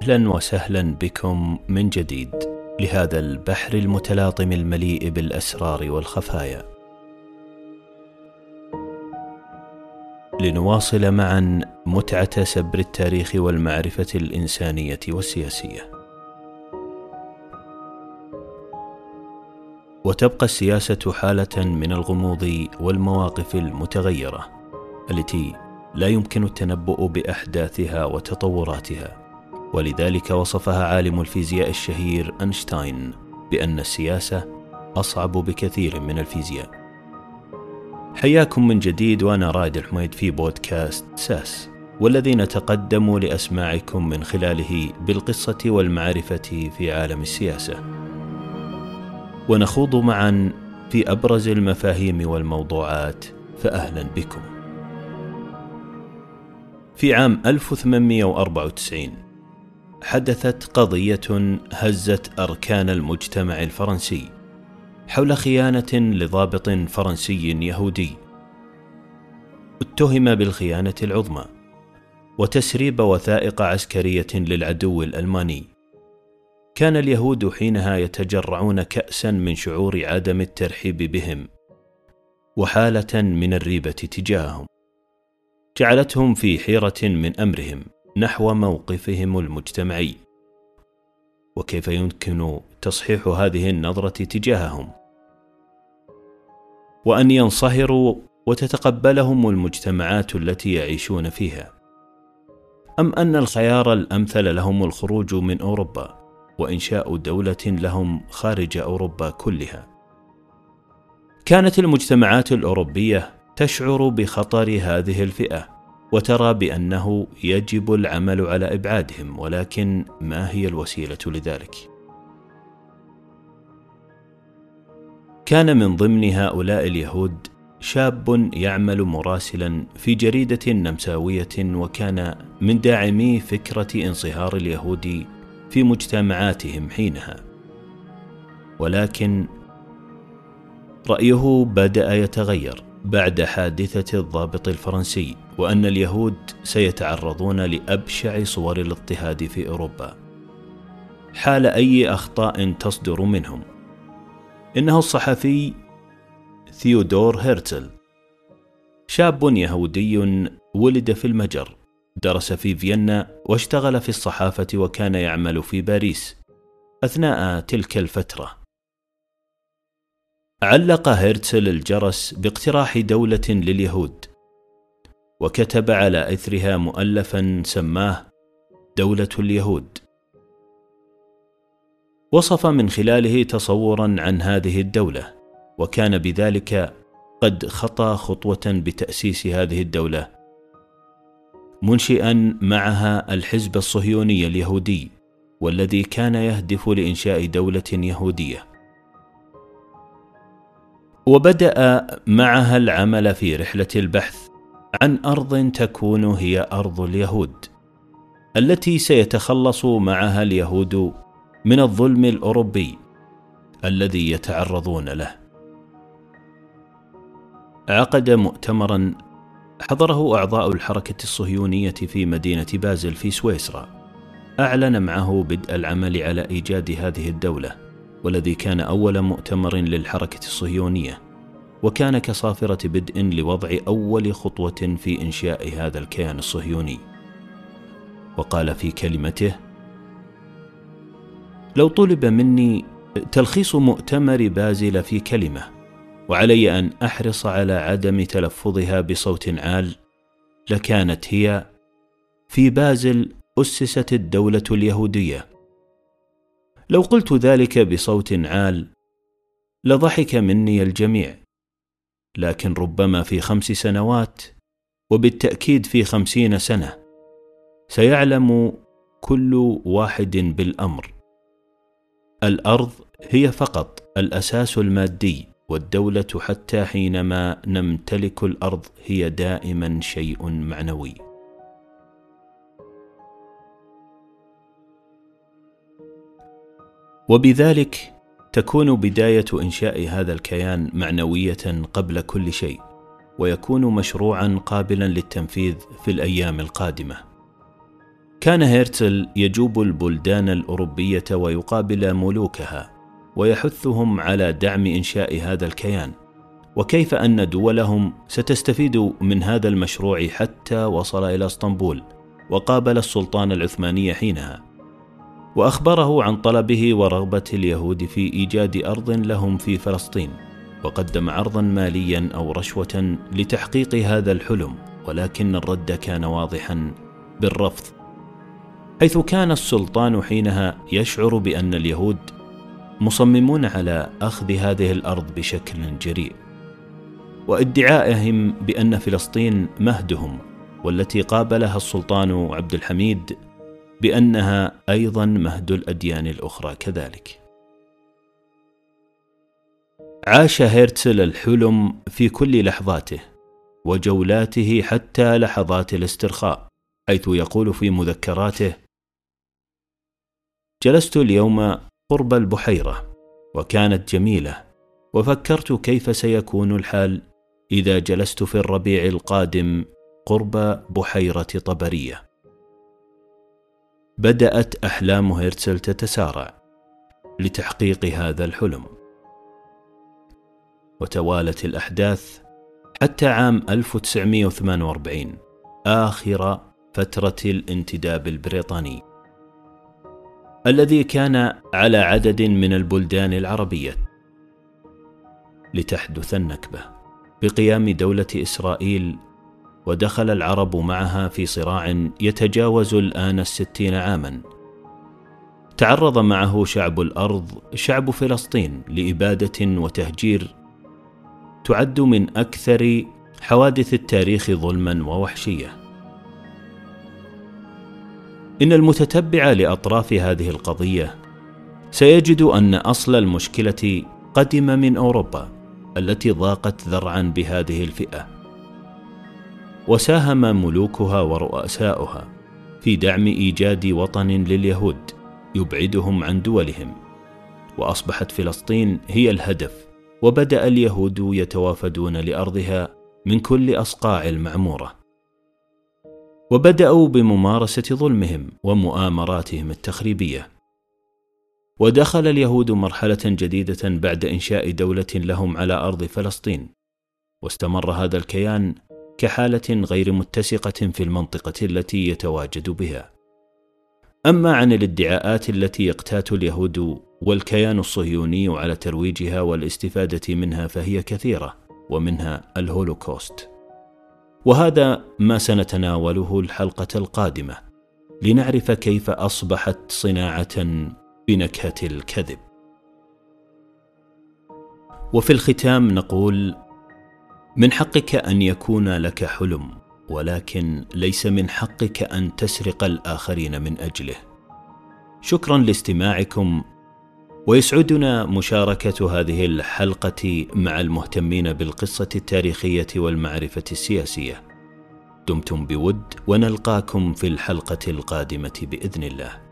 أهلا وسهلا بكم من جديد لهذا البحر المتلاطم المليء بالأسرار والخفايا، لنواصل معا متعة سبر التاريخ والمعرفة الإنسانية والسياسية. وتبقى السياسة حالة من الغموض والمواقف المتغيرة التي لا يمكن التنبؤ بأحداثها وتطوراتها، ولذلك وصفها عالم الفيزياء الشهير أينشتاين بأن السياسة أصعب بكثير من الفيزياء. حياكم من جديد، وأنا رائد الحميد في بودكاست ساس، والذي نتقدم لأسماعكم من خلاله بالقصة والمعرفة في عالم السياسة، ونخوض معا في أبرز المفاهيم والموضوعات، فأهلا بكم. في عام 1894 حدثت قضية هزت أركان المجتمع الفرنسي حول خيانة لضابط فرنسي يهودي اتهم بالخيانة العظمى وتسريب وثائق عسكرية للعدو الألماني. كان اليهود حينها يتجرعون كأسا من شعور عدم الترحيب بهم وحالة من الريبة تجاههم، جعلتهم في حيرة من أمرهم نحو موقفهم المجتمعي، وكيف يمكن تصحيح هذه النظرة تجاههم وأن ينصهروا وتتقبلهم المجتمعات التي يعيشون فيها، أم أن الخيار الأمثل لهم الخروج من أوروبا وإنشاء دولة لهم خارج أوروبا كلها. كانت المجتمعات الأوروبية تشعر بخطر هذه الفئة وترى بأنه يجب العمل على إبعادهم، ولكن ما هي الوسيلة لذلك؟ كان من ضمن هؤلاء اليهود شاب يعمل مراسلا في جريدة نمساوية، وكان من داعمي فكرة انصهار اليهود في مجتمعاتهم حينها، ولكن رأيه بدأ يتغير بعد حادثة الضابط الفرنسي، وأن اليهود سيتعرضون لأبشع صور الاضطهاد في أوروبا حال أي أخطاء تصدر منهم. إنه الصحفي ثيودور هيرتزل، شاب يهودي ولد في المجر، درس في فيينا واشتغل في الصحافة، وكان يعمل في باريس أثناء تلك الفترة. علق هيرتزل الجرس باقتراح دولة لليهود، وكتب على إثرها مؤلفا سماه دولة اليهود. وصف من خلاله تصورا عن هذه الدولة، وكان بذلك قد خطى خطوة بتأسيس هذه الدولة، منشئا معها الحزب الصهيوني اليهودي، والذي كان يهدف لإنشاء دولة يهودية. وبدأ معها العمل في رحلة البحث عن أرض تكون هي أرض اليهود، التي سيتخلص معها اليهود من الظلم الأوروبي الذي يتعرضون له. عقد مؤتمرا حضره أعضاء الحركة الصهيونية في مدينة بازل في سويسرا، أعلن معه بدء العمل على إيجاد هذه الدولة، والذي كان أول مؤتمر للحركة الصهيونية، وكان كصافرة بدء لوضع أول خطوة في إنشاء هذا الكيان الصهيوني. وقال في كلمته: لو طلب مني تلخيص مؤتمر بازل في كلمة، وعلي أن أحرص على عدم تلفظها بصوت عال، لكانت هي: في بازل أسست الدولة اليهودية. لو قلت ذلك بصوت عال لضحك مني الجميع، لكن ربما في 5 سنوات، وبالتأكيد في 50 سنة، سيعلم كل واحد بالأمر. الأرض هي فقط الأساس المادي، والدولة حتى حينما نمتلك الأرض هي دائما شيء معنوي. وبذلك تكون بداية إنشاء هذا الكيان معنوية قبل كل شيء، ويكون مشروعا قابلا للتنفيذ في الأيام القادمة. كان هيرتزل يجوب البلدان الأوروبية ويقابل ملوكها ويحثهم على دعم إنشاء هذا الكيان، وكيف أن دولهم ستستفيد من هذا المشروع، حتى وصل إلى اسطنبول وقابل السلطان العثماني حينها، وأخبره عن طلبه ورغبة اليهود في إيجاد أرض لهم في فلسطين، وقدم عرضا ماليا أو رشوة لتحقيق هذا الحلم، ولكن الرد كان واضحا بالرفض، حيث كان السلطان حينها يشعر بأن اليهود مصممون على أخذ هذه الأرض بشكل جريء، وادعائهم بأن فلسطين مهدهم، والتي قابلها السلطان عبد الحميد بأنها أيضا مهد الأديان الأخرى كذلك. عاش هيرتزل الحلم في كل لحظاته وجولاته حتى لحظات الاسترخاء، حيث يقول في مذكراته: جلست اليوم قرب البحيرة وكانت جميلة، وفكرت كيف سيكون الحال إذا جلست في الربيع القادم قرب بحيرة طبرية. بدأت أحلام هيرتزل تتسارع لتحقيق هذا الحلم، وتوالت الأحداث حتى عام 1948 آخر فترة الانتداب البريطاني، الذي كان على عدد من البلدان العربية، لتحدث النكبة بقيام دولة إسرائيل، ودخل العرب معها في صراع يتجاوز الآن 60 عاما. تعرض معه شعب الأرض، شعب فلسطين، لإبادة وتهجير تعد من أكثر حوادث التاريخ ظلما ووحشية. إن المتتبع لأطراف هذه القضية سيجد أن أصل المشكلة قدم من أوروبا التي ضاقت ذرعا بهذه الفئة، وساهم ملوكها ورؤساؤها في دعم إيجاد وطن لليهود يبعدهم عن دولهم، وأصبحت فلسطين هي الهدف، وبدأ اليهود يتوافدون لأرضها من كل أصقاع المعمورة، وبدأوا بممارسة ظلمهم ومؤامراتهم التخريبية. ودخل اليهود مرحلة جديدة بعد إنشاء دولة لهم على أرض فلسطين، واستمر هذا الكيان كحالة غير متسقة في المنطقة التي يتواجد بها. أما عن الادعاءات التي يقتات اليهود والكيان الصهيوني على ترويجها والاستفادة منها فهي كثيرة، ومنها الهولوكوست، وهذا ما سنتناوله الحلقة القادمة لنعرف كيف أصبحت صناعة بنكهة الكذب. وفي الختام نقول: من حقك أن يكون لك حلم، ولكن ليس من حقك أن تسرق الآخرين من أجله. شكرا لاستماعكم، ويسعدنا مشاركة هذه الحلقة مع المهتمين بالقصة التاريخية والمعرفة السياسية. دمتم بود، ونلقاكم في الحلقة القادمة بإذن الله.